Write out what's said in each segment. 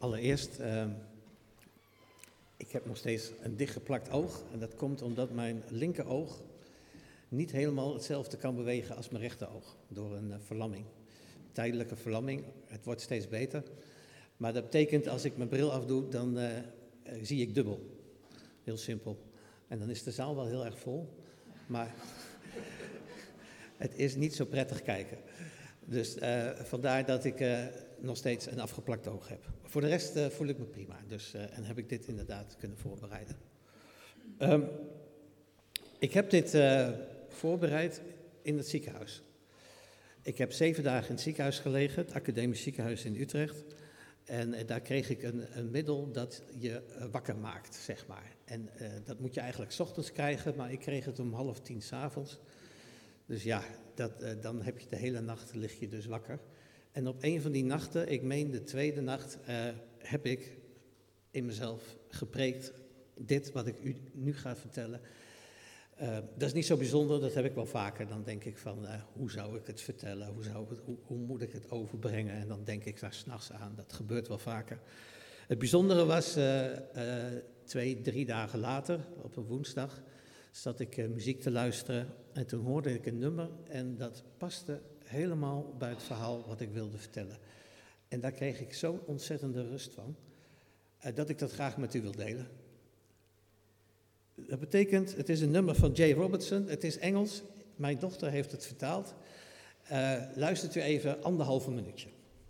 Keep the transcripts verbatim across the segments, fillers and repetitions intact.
Allereerst, uh, ik heb nog steeds een dichtgeplakt oog. En dat komt omdat mijn linkeroog niet helemaal hetzelfde kan bewegen als mijn rechteroog. Door een uh, verlamming. Tijdelijke verlamming. Het wordt steeds beter. Maar dat betekent als ik mijn bril afdoe, dan uh, uh, zie ik dubbel. Heel simpel. En dan is de zaal wel heel erg vol. Maar het is niet zo prettig kijken. Dus uh, vandaar dat ik uh, nog steeds een afgeplakt oog heb. Voor de rest uh, voel ik me prima. Dus, uh, en heb ik dit inderdaad kunnen voorbereiden. Um, ik heb dit uh, voorbereid in het ziekenhuis. Ik heb zeven dagen in het ziekenhuis gelegen, het academisch ziekenhuis in Utrecht. En uh, daar kreeg ik een, een middel dat je uh, wakker maakt, zeg maar. En uh, dat moet je eigenlijk 's ochtends krijgen, maar ik kreeg het om half tien 's avonds. Dus ja, dat, uh, dan heb je de hele nacht, lig je dus wakker. En op een van die nachten, ik meen de tweede nacht, uh, heb ik in mezelf gepreekt dit wat ik u nu ga vertellen. Uh, dat is niet zo bijzonder, dat heb ik wel vaker. Dan denk ik van, uh, hoe zou ik het vertellen, hoe, zou het, hoe, hoe moet ik het overbrengen? En dan denk ik daar 's nachts aan, dat gebeurt wel vaker. Het bijzondere was, uh, uh, twee, drie dagen later, op een woensdag, zat ik uh, muziek te luisteren en toen hoorde ik een nummer en dat paste helemaal bij het verhaal wat ik wilde vertellen. En daar kreeg ik zo'n ontzettende rust van, uh, dat ik dat graag met u wil delen. Dat betekent, het is een nummer van Jay Robertson, het is Engels, mijn dochter heeft het vertaald. Uh, luistert u even anderhalve minuutje.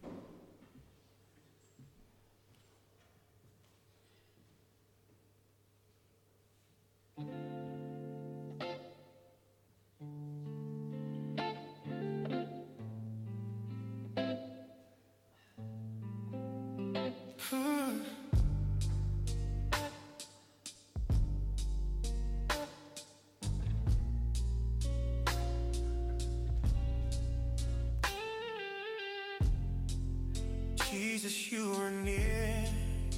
Jesus, you are near,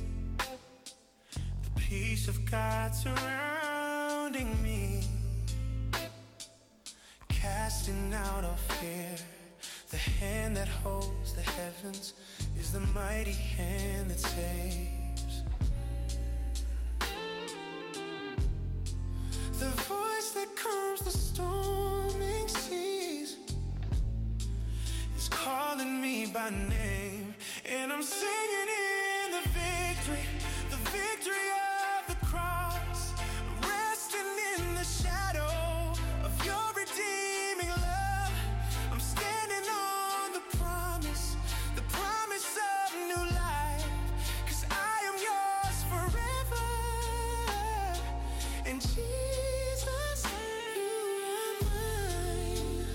the peace of God surrounding me, casting out all fear. The hand that holds the heavens is the mighty hand that saves. The voice that calms the storming seas is calling me by name. And I'm singing in the victory, the victory of the cross, resting in the shadow of your redeeming love. I'm standing on the promise, the promise of new life, 'cause I am yours forever. And Jesus, you are mine.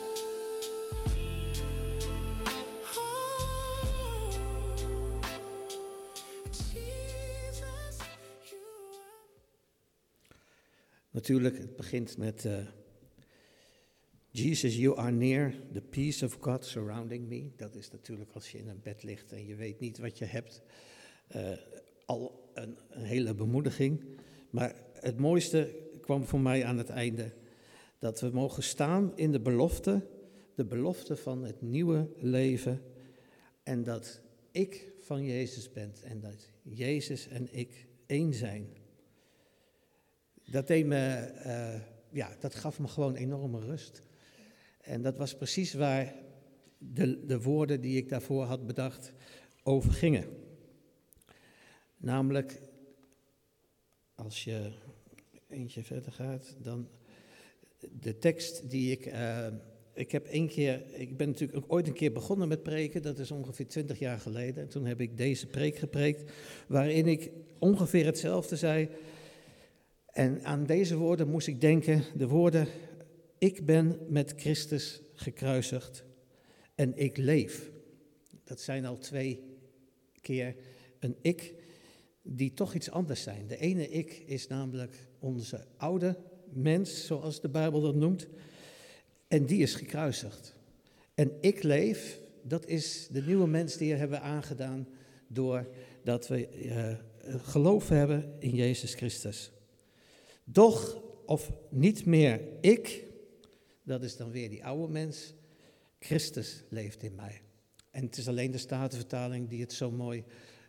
Natuurlijk, het begint met uh, Jesus, you are near, the peace of God surrounding me. Dat is natuurlijk als je in een bed ligt en je weet niet wat je hebt, uh, al een, een hele bemoediging. Maar het mooiste kwam voor mij aan het einde, dat we mogen staan in de belofte, de belofte van het nieuwe leven. En dat ik van Jezus ben en dat Jezus en ik één zijn. Dat deed me, uh, ja, dat gaf me gewoon enorme rust. En dat was precies waar de, de woorden die ik daarvoor had bedacht over gingen. Namelijk, als je eentje verder gaat, dan de tekst die ik... Uh, ik heb één keer, ik ben natuurlijk ook ooit een keer begonnen met preken, dat is ongeveer twintig jaar geleden. En toen heb ik deze preek gepreekt, waarin ik ongeveer hetzelfde zei. En aan deze woorden moest ik denken, de woorden, ik ben met Christus gekruisigd en ik leef. Dat zijn al twee keer een ik die toch iets anders zijn. De ene ik is namelijk onze oude mens, zoals de Bijbel dat noemt, en die is gekruisigd. En ik leef, dat is de nieuwe mens die we hebben aangedaan doordat we uh, geloof hebben in Jezus Christus. Doch, of niet meer ik, dat is dan weer die oude mens, Christus leeft in mij. En het is alleen de Statenvertaling die het zo mooi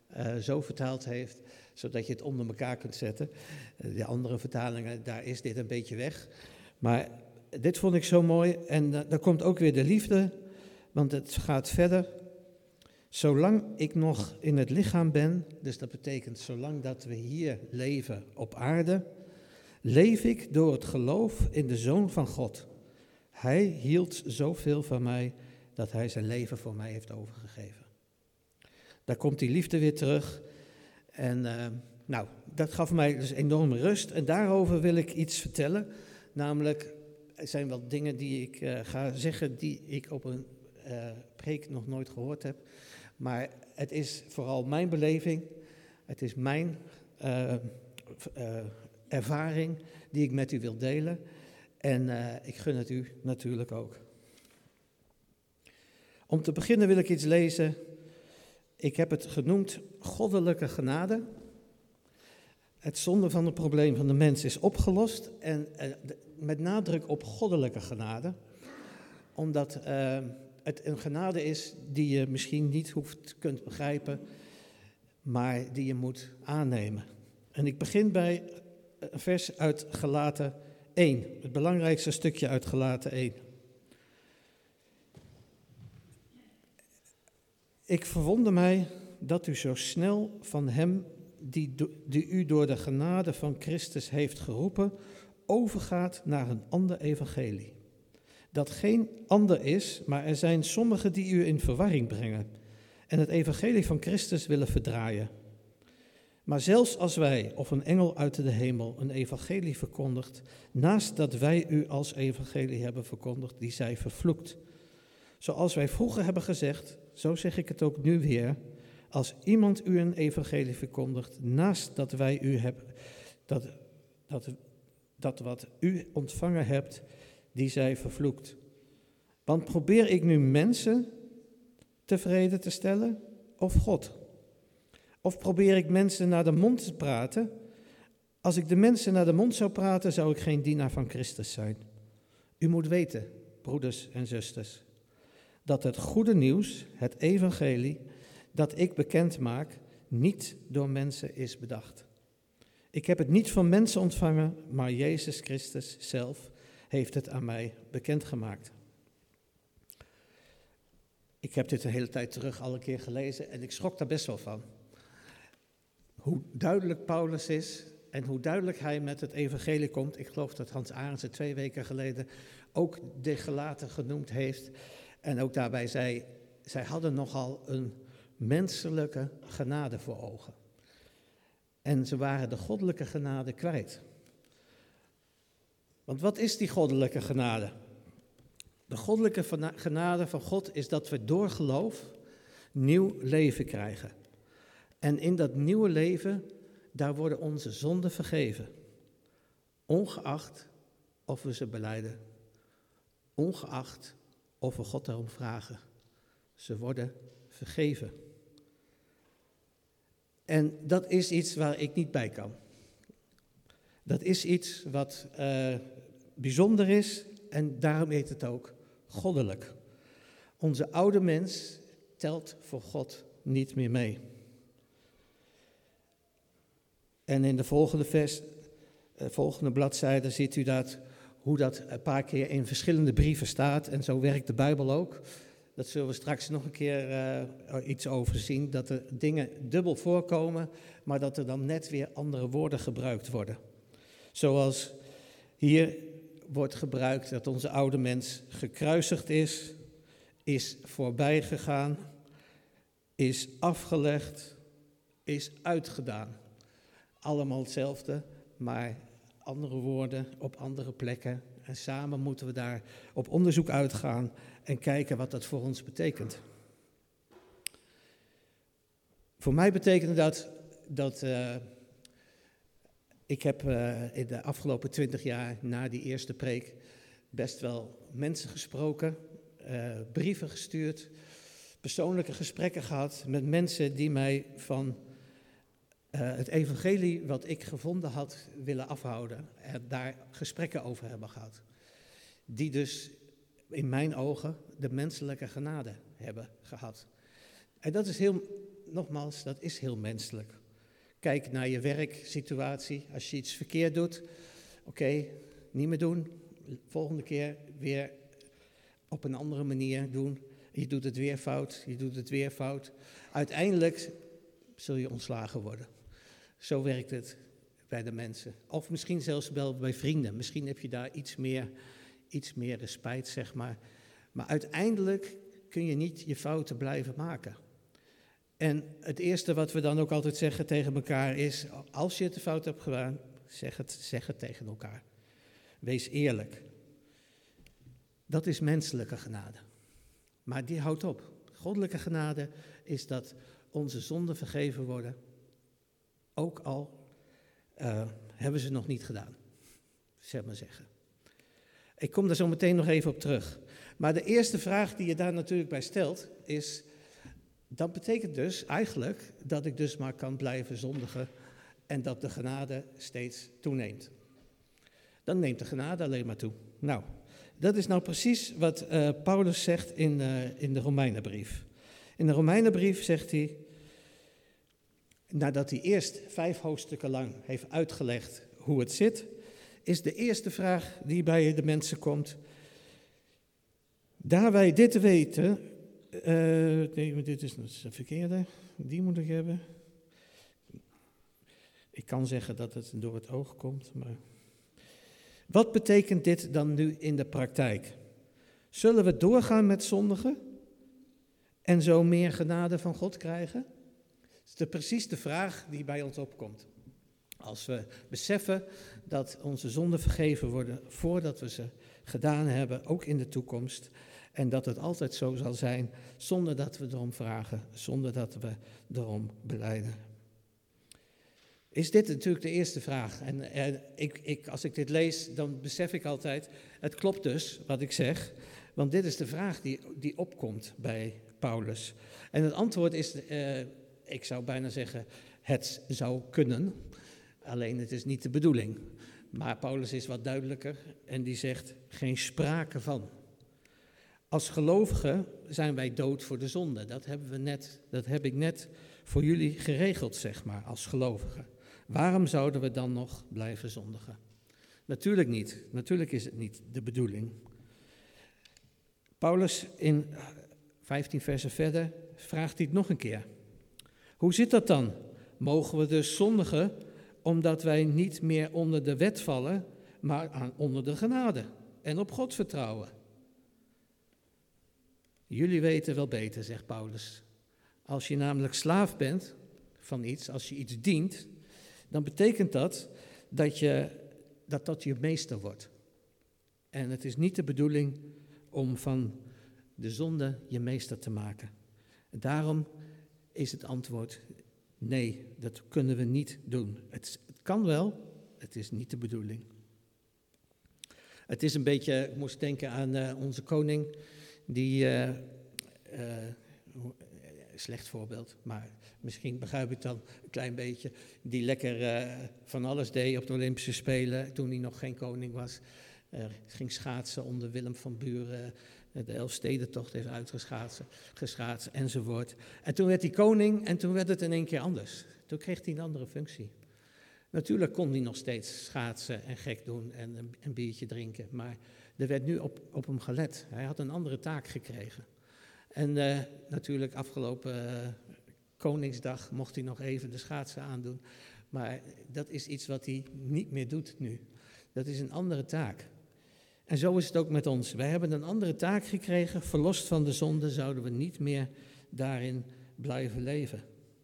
uh, zo vertaald heeft, zodat je het onder elkaar kunt zetten. Uh, de andere vertalingen, daar is dit een beetje weg. Maar dit vond ik zo mooi. En uh, daar komt ook weer de liefde, want het gaat verder. Zolang ik nog in het lichaam ben, dus dat betekent zolang dat we hier leven op aarde, leef ik door het geloof in de Zoon van God. Hij hield zoveel van mij dat hij zijn leven voor mij heeft overgegeven. Daar komt die liefde weer terug. En uh, nou, dat gaf mij dus enorme rust. En daarover wil ik iets vertellen. Namelijk, er zijn wel dingen die ik uh, ga zeggen die ik op een uh, preek nog nooit gehoord heb. Maar het is vooral mijn beleving. Het is mijn uh, uh, ervaring die ik met u wil delen. En uh, ik gun het u natuurlijk ook. Om te beginnen wil ik iets lezen. Ik heb het genoemd goddelijke genade. Het zonde van het probleem van de mens is opgelost. En uh, de, met nadruk op goddelijke genade. Omdat uh, het een genade is die je misschien niet hoeft kunt begrijpen, maar die je moet aannemen. En ik begin bij een vers uit Galaten één. Het belangrijkste stukje uit Galaten één. Ik verwonder mij dat u zo snel van hem die, die u door de genade van Christus heeft geroepen, overgaat naar een ander evangelie. Dat geen ander is, maar er zijn sommigen die u in verwarring brengen en het evangelie van Christus willen verdraaien. Maar zelfs als wij of een engel uit de hemel een evangelie verkondigt, naast dat wij u als evangelie hebben verkondigd, die zij vervloekt. Zoals wij vroeger hebben gezegd, zo zeg ik het ook nu weer, als iemand u een evangelie verkondigt, naast dat wij u hebben, dat, dat, dat wat u ontvangen hebt, die zij vervloekt. Want probeer ik nu mensen tevreden te stellen of God? Of probeer ik mensen naar de mond te praten? Als ik de mensen naar de mond zou praten, zou ik geen dienaar van Christus zijn. U moet weten, broeders en zusters, dat het goede nieuws, het evangelie, dat ik bekend maak, niet door mensen is bedacht. Ik heb het niet van mensen ontvangen, maar Jezus Christus zelf heeft het aan mij bekendgemaakt. Ik heb dit de hele tijd terug al een keer gelezen en ik schrok daar best wel van. Hoe duidelijk Paulus is en hoe duidelijk hij met het evangelie komt. Ik geloof dat Hans Arendsen twee weken geleden ook de Galaten genoemd heeft. En ook daarbij zei, zij hadden nogal een menselijke genade voor ogen. En ze waren de goddelijke genade kwijt. Want wat is die goddelijke genade? De goddelijke genade van God is dat we door geloof nieuw leven krijgen. En in dat nieuwe leven, daar worden onze zonden vergeven. Ongeacht of we ze belijden. Ongeacht of we God daarom vragen. Ze worden vergeven. En dat is iets waar ik niet bij kan. Dat is iets wat uh, bijzonder is en daarom heet het ook goddelijk. Onze oude mens telt voor God niet meer mee. En in de volgende vers, uh, volgende bladzijde ziet u dat, hoe dat een paar keer in verschillende brieven staat. En zo werkt de Bijbel ook. Dat zullen we straks nog een keer uh, iets over zien. Dat er dingen dubbel voorkomen, maar dat er dan net weer andere woorden gebruikt worden. Zoals hier wordt gebruikt dat onze oude mens gekruisigd is, is voorbij gegaan, is afgelegd, is uitgedaan. Allemaal hetzelfde, maar andere woorden op andere plekken. En samen moeten we daar op onderzoek uitgaan en kijken wat dat voor ons betekent. Voor mij betekende dat dat uh, ik heb uh, in de afgelopen twintig jaar na die eerste preek best wel mensen gesproken, uh, brieven gestuurd, persoonlijke gesprekken gehad met mensen die mij van uh, het evangelie wat ik gevonden had willen afhouden en daar gesprekken over hebben gehad. Die dus in mijn ogen de menselijke genade hebben gehad. En dat is heel nogmaals, dat is heel menselijk. Kijk naar je werksituatie. Als je iets verkeerd doet, oké, okay, niet meer doen. Volgende keer weer op een andere manier doen. Je doet het weer fout, je doet het weer fout. Uiteindelijk zul je ontslagen worden. Zo werkt het bij de mensen. Of misschien zelfs wel bij vrienden. Misschien heb je daar iets meer, iets meer respijt, zeg maar. Maar uiteindelijk kun je niet je fouten blijven maken. En het eerste wat we dan ook altijd zeggen tegen elkaar is, als je het fout hebt gedaan, zeg het, zeg het tegen elkaar. Wees eerlijk. Dat is menselijke genade. Maar die houdt op. Goddelijke genade is dat onze zonden vergeven worden, ook al uh, hebben ze nog niet gedaan, zeg maar zeggen. Ik kom daar zo meteen nog even op terug. Maar de eerste vraag die je daar natuurlijk bij stelt is, dat betekent dus eigenlijk dat ik dus maar kan blijven zondigen en dat de genade steeds toeneemt. Dan neemt de genade alleen maar toe. Nou, dat is nou precies wat uh, Paulus zegt in, uh, in de Romeinenbrief. In de Romeinenbrief zegt hij, nadat hij eerst vijf hoofdstukken lang heeft uitgelegd hoe het zit, is de eerste vraag die bij de mensen komt, daar wij dit weten, uh, nee, dit is een verkeerde, die moet ik hebben. Ik kan zeggen dat het door het oog komt, maar wat betekent dit dan nu in de praktijk? Zullen we doorgaan met zondigen en zo meer genade van God krijgen? Dat is de, precies de vraag die bij ons opkomt. Als we beseffen dat onze zonden vergeven worden voordat we ze gedaan hebben, ook in de toekomst. En dat het altijd zo zal zijn, zonder dat we erom vragen, zonder dat we erom belijden. Is dit natuurlijk de eerste vraag. En eh, ik, ik, als ik dit lees, dan besef ik altijd, het klopt dus wat ik zeg. Want dit is de vraag die, die opkomt bij Paulus. En het antwoord is, eh, ik zou bijna zeggen, het zou kunnen. Alleen het is niet de bedoeling. Maar Paulus is wat duidelijker en die zegt, geen sprake van. Als gelovigen zijn wij dood voor de zonde. Dat hebben we net, dat heb ik net voor jullie geregeld, zeg maar, als gelovigen. Waarom zouden we dan nog blijven zondigen? Natuurlijk niet. Natuurlijk is het niet de bedoeling. Paulus in vijftien versen verder vraagt hij het nog een keer. Hoe zit dat dan? Mogen we dus zondigen omdat wij niet meer onder de wet vallen, maar aan, onder de genade en op God vertrouwen? Jullie weten wel beter, zegt Paulus. Als je namelijk slaaf bent van iets, als je iets dient, dan betekent dat dat je, dat, dat je meester wordt. En het is niet de bedoeling om van de zonde je meester te maken. Daarom is het antwoord nee, dat kunnen we niet doen. Het, het kan wel, het is niet de bedoeling. Het is een beetje, ik moest denken aan uh, onze koning, die, uh, uh, slecht voorbeeld, maar misschien begrijp ik dan een klein beetje, die lekker uh, van alles deed op de Olympische Spelen toen hij nog geen koning was. Uh, ging schaatsen onder Willem van Buren, uh, de Elfstedentocht heeft uitgeschaatsen, geschaatst enzovoort. En toen werd hij koning en toen werd het in één keer anders. Toen kreeg hij een andere functie. Natuurlijk kon hij nog steeds schaatsen en gek doen en een, een biertje drinken, maar er werd nu op, op hem gelet. Hij had een andere taak gekregen. En uh, natuurlijk afgelopen uh, Koningsdag mocht hij nog even de schaatsen aandoen. Maar dat is iets wat hij niet meer doet nu. Dat is een andere taak. En zo is het ook met ons. Wij hebben een andere taak gekregen. Verlost van de zonde zouden we niet meer daarin blijven leven.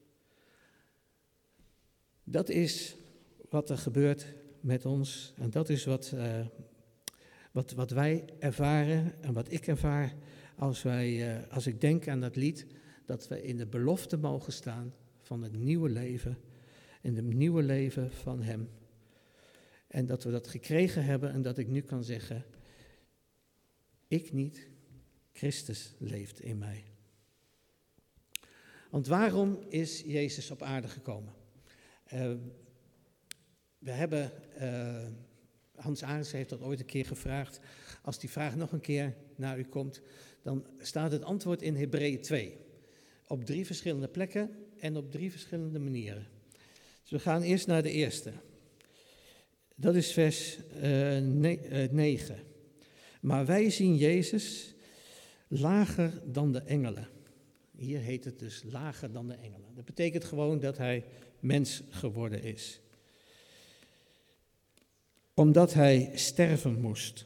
Dat is wat er gebeurt met ons. En dat is wat, uh, wat, wat wij ervaren en wat ik ervaar als, wij, uh, als ik denk aan dat lied. Dat we in de belofte mogen staan van het nieuwe leven. In het nieuwe leven van Hem. En dat we dat gekregen hebben en dat ik nu kan zeggen, ik niet, Christus leeft in mij. Want waarom is Jezus op aarde gekomen? Uh, we hebben, uh, Hans Arendsen heeft dat ooit een keer gevraagd. Als die vraag nog een keer naar u komt, dan staat het antwoord in Hebreeën twee. Op drie verschillende plekken en op drie verschillende manieren. Dus we gaan eerst naar de eerste. Dat is vers negen. Maar wij zien Jezus lager dan de engelen. Hier heet het dus lager dan de engelen. Dat betekent gewoon dat hij mens geworden is. Omdat hij sterven moest.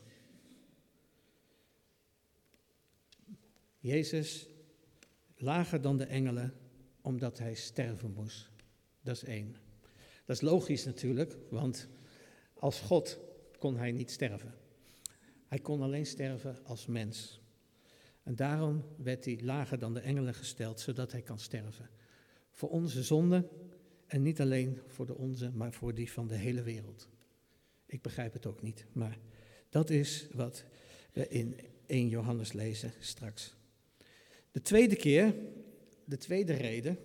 Jezus lager dan de engelen, omdat hij sterven moest. Dat is één. Dat is logisch natuurlijk, want als God kon hij niet sterven. Hij kon alleen sterven als mens. En daarom werd hij lager dan de engelen gesteld, zodat hij kan sterven. Voor onze zonde en niet alleen voor de onze, maar voor die van de hele wereld. Ik begrijp het ook niet, maar dat is wat we in eerste Johannes lezen straks. De tweede keer, de tweede reden,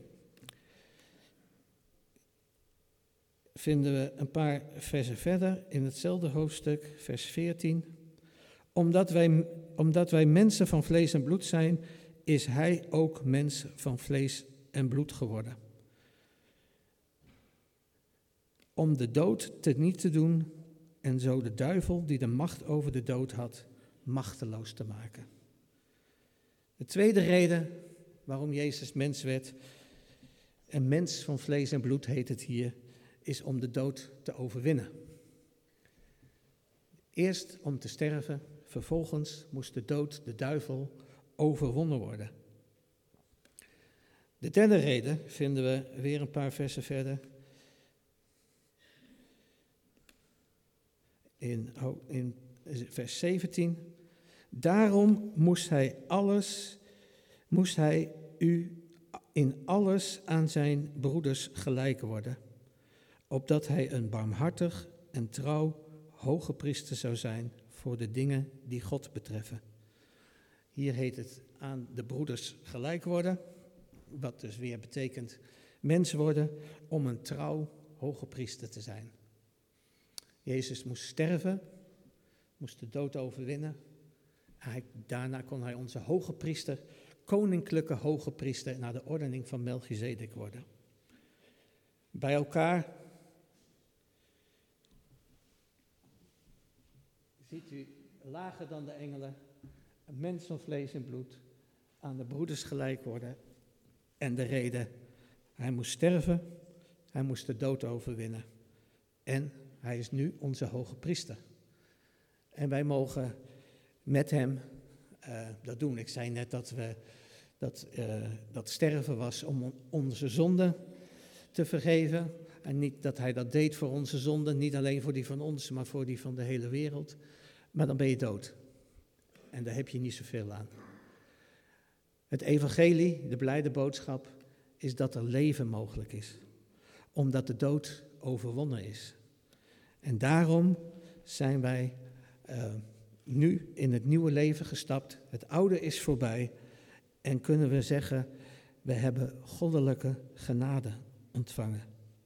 vinden we een paar versen verder in hetzelfde hoofdstuk, vers veertien. Omdat wij, omdat wij mensen van vlees en bloed zijn, is hij ook mens van vlees en bloed geworden. Om de dood teniet te doen en zo de duivel die de macht over de dood had, machteloos te maken. De tweede reden waarom Jezus mens werd, en mens van vlees en bloed heet het hier, is om de dood te overwinnen. Eerst om te sterven, vervolgens moest de dood, de duivel, overwonnen worden. De derde reden vinden we weer een paar versen verder. In, oh, in vers zeventien. Daarom moest hij alles, moest hij u in alles aan zijn broeders gelijk worden, opdat hij een barmhartig en trouw hoge priester zou zijn voor de dingen die God betreffen. Hier heet het aan de broeders gelijk worden, wat dus weer betekent mens worden om een trouw hoge priester te zijn. Jezus moest sterven, moest de dood overwinnen. Hij, daarna kon hij onze hoge priester, koninklijke hoge priester, naar de ordening van Melchizedek worden. Bij elkaar ziet u lager dan de engelen, een mens van vlees en bloed, aan de broeders gelijk worden. En de reden, hij moest sterven, hij moest de dood overwinnen. En hij is nu onze hoge priester. En wij mogen met hem uh, dat doen. Ik zei net dat, we, dat, uh, dat sterven was om onze zonden te vergeven. En niet dat hij dat deed voor onze zonden, niet alleen voor die van ons, maar voor die van de hele wereld. Maar dan ben je dood. En daar heb je niet zoveel aan. Het evangelie, de blijde boodschap, is dat er leven mogelijk is. Omdat de dood overwonnen is. En daarom zijn wij uh, nu in het nieuwe leven gestapt. Het oude is voorbij. En kunnen we zeggen, we hebben goddelijke genade ontvangen.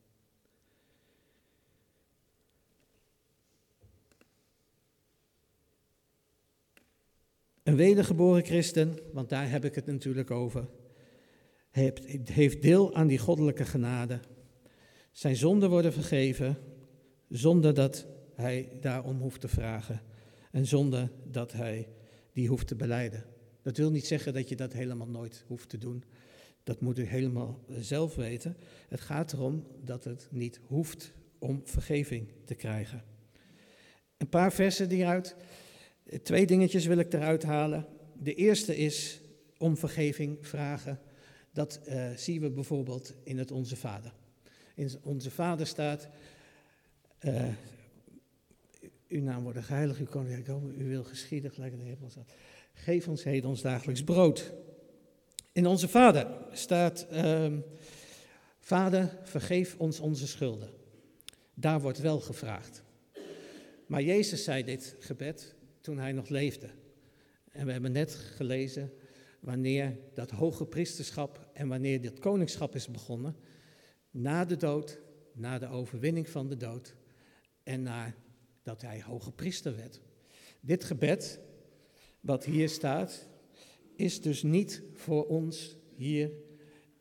Een wedergeboren christen, want daar heb ik het natuurlijk over, heeft deel aan die goddelijke genade. Zijn zonden worden vergeven, zonder dat hij daarom hoeft te vragen. En zonder dat hij die hoeft te belijden. Dat wil niet zeggen dat je dat helemaal nooit hoeft te doen. Dat moet u helemaal zelf weten. Het gaat erom dat het niet hoeft om vergeving te krijgen. Een paar versen hieruit. Twee dingetjes wil ik eruit halen. De eerste is om vergeving vragen. Dat uh, zien we bijvoorbeeld in het Onze Vader. In Onze Vader staat, uh, uw naam wordt geheiligd, uw koninkrijk komen, u wil geschieden gelijk in de hemel staat. Geef ons heden ons dagelijks brood. In Onze Vader staat, uh, Vader, vergeef ons onze schulden. Daar wordt wel gevraagd. Maar Jezus zei dit gebed toen hij nog leefde. En we hebben net gelezen wanneer dat hoge priesterschap en wanneer dit koningschap is begonnen. Na de dood, na de overwinning van de dood en nadat hij hoge priester werd. Dit gebed, wat hier staat, is dus niet voor ons hier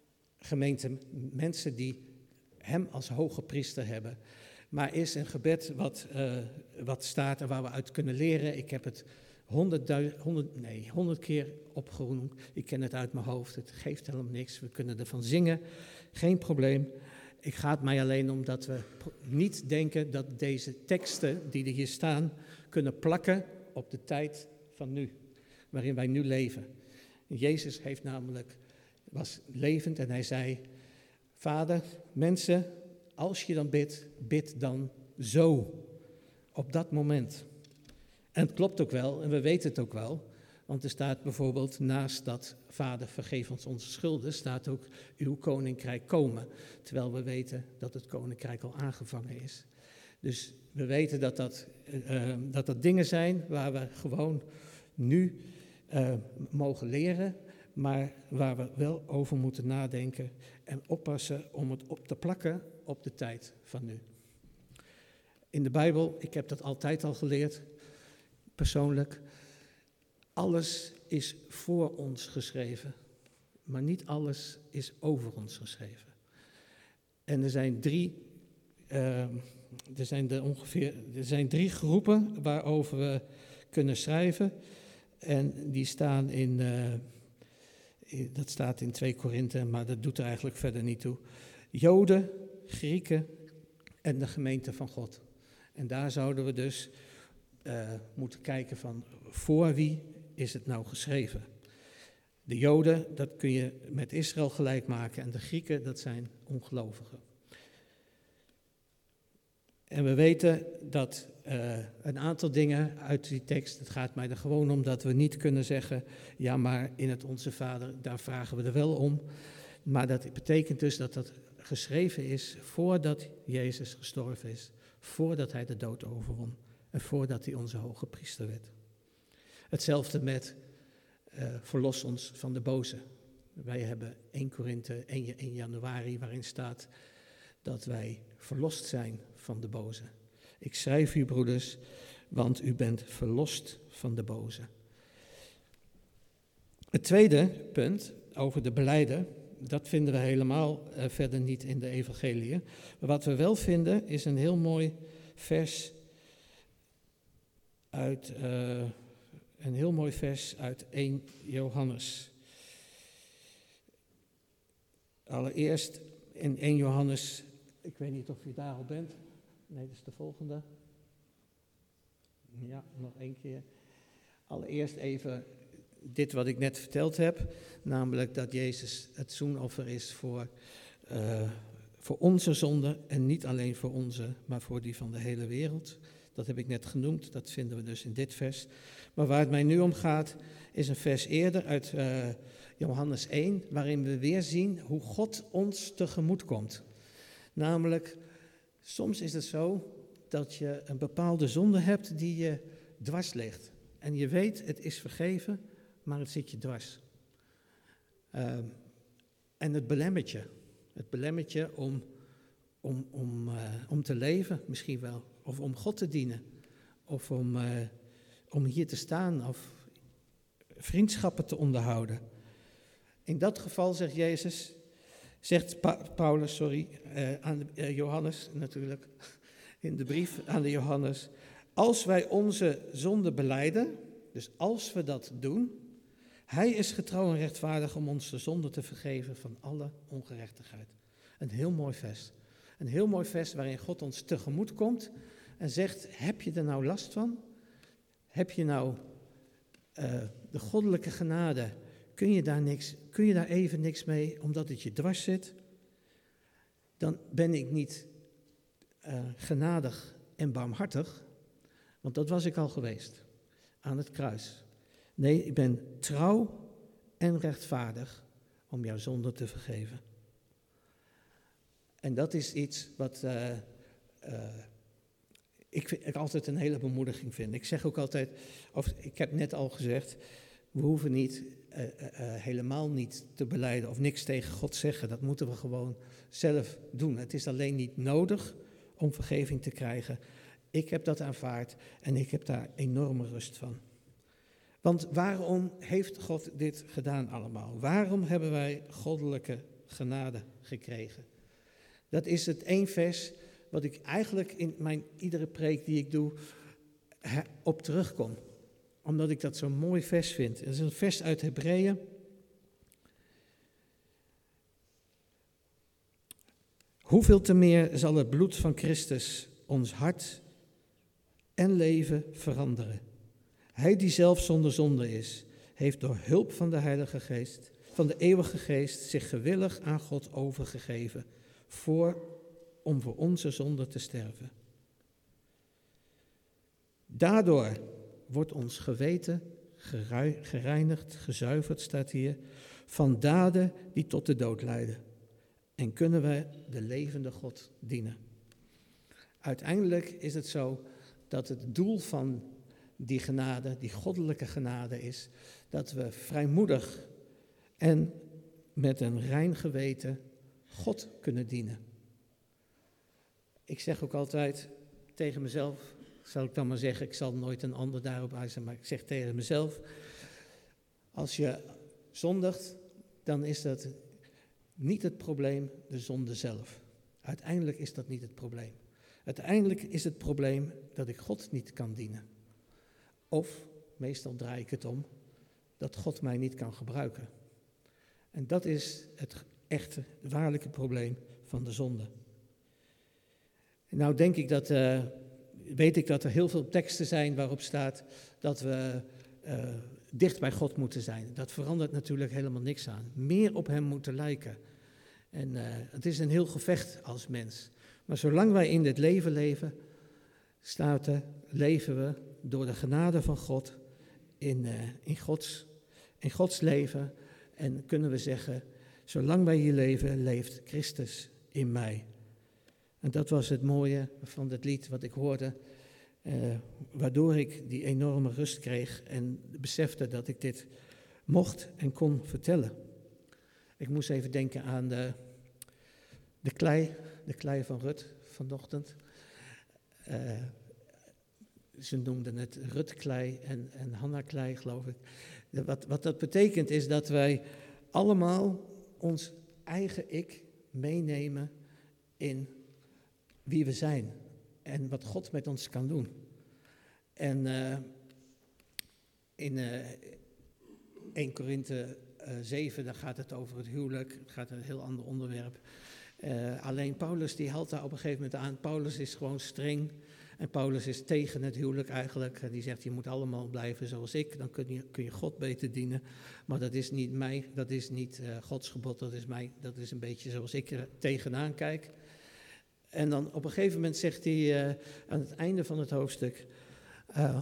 gemeente mensen die hem als hoge priester hebben. Maar is een gebed wat, uh, wat staat en waar we uit kunnen leren. Ik heb het honderd, honderd, nee, honderd keer opgenoemd. Ik ken het uit mijn hoofd. Het geeft helemaal niks. We kunnen ervan zingen. Geen probleem. Ik ga het mij alleen om dat we niet denken dat deze teksten die er hier staan kunnen plakken op de tijd van nu. Waarin wij nu leven. Jezus heeft namelijk, was levend en hij zei, Vader, mensen, als je dan bidt, bid dan zo, op dat moment. En het klopt ook wel, en we weten het ook wel, want er staat bijvoorbeeld naast dat, Vader, vergeef ons onze schulden, staat ook, uw koninkrijk komen. Terwijl we weten dat het koninkrijk al aangevangen is. Dus we weten dat dat, uh, dat, dat dingen zijn waar we gewoon nu uh, mogen leren, maar waar we wel over moeten nadenken en oppassen om het op te plakken op de tijd van nu. In de Bijbel, ik heb dat altijd al geleerd, persoonlijk, alles is voor ons geschreven, maar niet alles is over ons geschreven. En er zijn drie, uh, er zijn er ongeveer, er zijn drie groepen waarover we kunnen schrijven. En die staan in, uh, in dat staat in twee Korinthe, maar dat doet er eigenlijk verder niet toe. Joden, Grieken en de gemeente van God. En daar zouden we dus uh, moeten kijken van voor wie is het nou geschreven. De Joden, dat kun je met Israël gelijk maken en de Grieken, dat zijn ongelovigen. En we weten dat uh, een aantal dingen uit die tekst, het gaat mij er gewoon om dat we niet kunnen zeggen, ja maar in het Onze Vader, daar vragen we er wel om. Maar dat betekent dus dat dat geschreven is voordat Jezus gestorven is, voordat hij de dood overwon en voordat hij onze hoge priester werd. Hetzelfde met uh, verlos ons van de boze. Wij hebben één Korinthe, één januari, waarin staat dat wij verlost zijn van de boze. Ik schrijf u, broeders, want u bent verlost van de boze. Het tweede punt over de belijden, dat vinden we helemaal uh, verder niet in de evangeliën. Maar wat we wel vinden is een heel mooi vers uit, uh, een heel mooi vers uit eerste Johannes. Allereerst in eerste Johannes, ik weet niet of u daar al bent. Nee, dat is de volgende. Ja, nog één keer. Allereerst even dit wat ik net verteld heb, namelijk dat Jezus het zoenoffer is voor, uh, voor onze zonde en niet alleen voor onze, maar voor die van de hele wereld. Dat heb ik net genoemd, dat vinden we dus in dit vers. Maar waar het mij nu om gaat, is een vers eerder uit uh, Johannes één, waarin we weer zien hoe God ons tegemoet komt. Namelijk, soms is het zo dat je een bepaalde zonde hebt die je dwars ligt. En je weet, het is vergeven, maar het zit je dwars. Uh, en het belemmert je. Het belemmert je om, om, om, uh, om te leven, misschien wel. Of om God te dienen. Of om, uh, om hier te staan. Of vriendschappen te onderhouden. In dat geval zegt Jezus, zegt pa- Paulus, sorry, uh, aan de, uh, Johannes natuurlijk, in de brief aan de Johannes. Als wij onze zonde belijden, dus als we dat doen, hij is getrouw en rechtvaardig om ons de zonde te vergeven van alle ongerechtigheid. Een heel mooi vers. Een heel mooi vers waarin God ons tegemoet komt en zegt, heb je er nou last van? Heb je nou uh, de goddelijke genade, kun je, daar niks, kun je daar even niks mee omdat het je dwars zit? Dan ben ik niet uh, genadig en barmhartig, want dat was ik al geweest aan het kruis. Nee, ik ben trouw en rechtvaardig om jouw zonde te vergeven. En dat is iets wat uh, uh, ik, vind, ik altijd een hele bemoediging vind. Ik zeg ook altijd, of ik heb net al gezegd, we hoeven niet, uh, uh, helemaal niet te belijden of niks tegen God zeggen. Dat moeten we gewoon zelf doen. Het is alleen niet nodig om vergeving te krijgen. Ik heb dat aanvaard en ik heb daar enorme rust van. Want waarom heeft God dit gedaan allemaal? Waarom hebben wij goddelijke genade gekregen. Dat is het één vers wat ik eigenlijk in mijn iedere preek die ik doe op terugkom. Omdat ik dat zo'n mooi vers vind. Het is een vers uit Hebreeën. Hoeveel te meer zal het bloed van Christus ons hart en leven veranderen. Hij die zelf zonder zonde is, heeft door hulp van de Heilige Geest, van de eeuwige Geest, zich gewillig aan God overgegeven, voor, om voor onze zonde te sterven. Daardoor wordt ons geweten gereinigd, gezuiverd, staat hier, van daden die tot de dood leiden. En kunnen wij de levende God dienen. Uiteindelijk is het zo dat het doel van die genade, die goddelijke genade is, dat we vrijmoedig en met een rein geweten God kunnen dienen. Ik zeg ook altijd tegen mezelf, zal ik dan maar zeggen, ik zal nooit een ander daarop wijzen, maar ik zeg tegen mezelf, als je zondigt, dan is dat niet het probleem, de zonde zelf. Uiteindelijk is dat niet het probleem. Uiteindelijk is het probleem dat ik God niet kan dienen. Of, meestal draai ik het om, dat God mij niet kan gebruiken. En dat is het echte, waarlijke probleem van de zonde. En nou denk ik dat, uh, weet ik dat er heel veel teksten zijn waarop staat dat we uh, dicht bij God moeten zijn. Dat verandert natuurlijk helemaal niks aan. Meer op hem moeten lijken. En uh, het is een heel gevecht als mens. Maar zolang wij in dit leven leven, staat er, leven we door de genade van God in, uh, in, Gods, in Gods leven. En kunnen we zeggen, zolang wij hier leven, leeft Christus in mij. En dat was het mooie van het lied wat ik hoorde, uh, waardoor ik die enorme rust kreeg en besefte dat ik dit mocht en kon vertellen. Ik moest even denken aan de, de klei, de klei van Rut vanochtend. Uh, ze noemden het Rutklei en, en Hanna-klei, geloof ik. Wat, wat dat betekent is dat wij allemaal ons eigen ik meenemen in wie we zijn en wat God met ons kan doen. En uh, in uh, eerste Korinthe zeven, daar gaat het over het huwelijk, het gaat een heel ander onderwerp. Uh, alleen Paulus die haalt daar op een gegeven moment aan, Paulus is gewoon streng en Paulus is tegen het huwelijk eigenlijk. En die zegt, je moet allemaal blijven zoals ik, dan kun je, kun je God beter dienen. Maar dat is niet mij, dat is niet uh, Gods gebod, dat is mij, dat is een beetje zoals ik er tegenaan kijk. En dan op een gegeven moment zegt hij uh, aan het einde van het hoofdstuk, uh,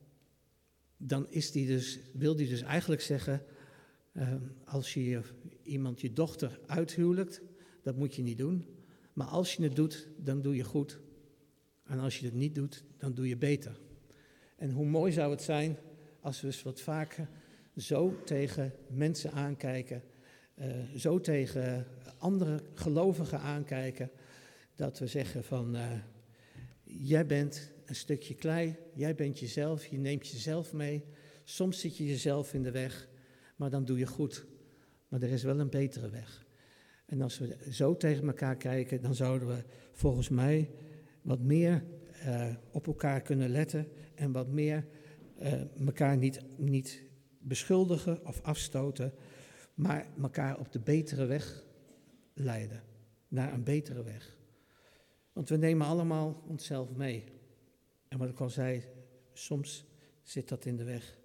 dan is hij dus, wil hij dus eigenlijk zeggen, uh, als je iemand je dochter uithuwelijkt, dat moet je niet doen. Maar als je het doet, dan doe je goed. En als je het niet doet, dan doe je beter. En hoe mooi zou het zijn als we eens wat vaker zo tegen mensen aankijken, uh, zo tegen andere gelovigen aankijken, dat we zeggen van, uh, jij bent een stukje klei, jij bent jezelf, je neemt jezelf mee. Soms zit je jezelf in de weg, maar dan doe je goed. Maar er is wel een betere weg. En als we zo tegen elkaar kijken, dan zouden we volgens mij wat meer uh, op elkaar kunnen letten en wat meer uh, elkaar niet, niet beschuldigen of afstoten, maar elkaar op de betere weg leiden, naar een betere weg. Want we nemen allemaal onszelf mee. En wat ik al zei, soms zit dat in de weg.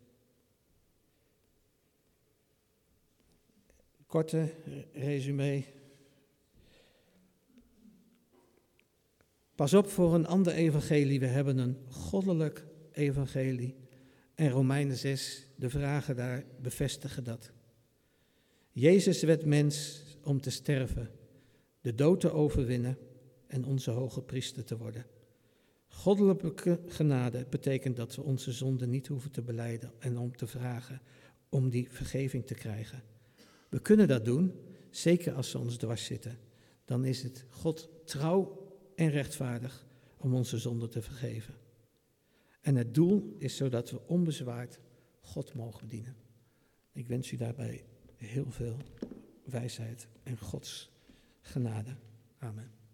Korte resume. Pas op voor een ander evangelie. We hebben een goddelijk evangelie. En Romeinen zes, de vragen daar bevestigen dat. Jezus werd mens om te sterven, de dood te overwinnen en onze hoge priester te worden. Goddelijke genade betekent dat we onze zonden niet hoeven te belijden en om te vragen om die vergeving te krijgen. We kunnen dat doen, zeker als ze ons dwars zitten. Dan is het God trouw en rechtvaardig om onze zonden te vergeven. En het doel is zodat we onbezwaard God mogen dienen. Ik wens u daarbij heel veel wijsheid en Gods genade. Amen.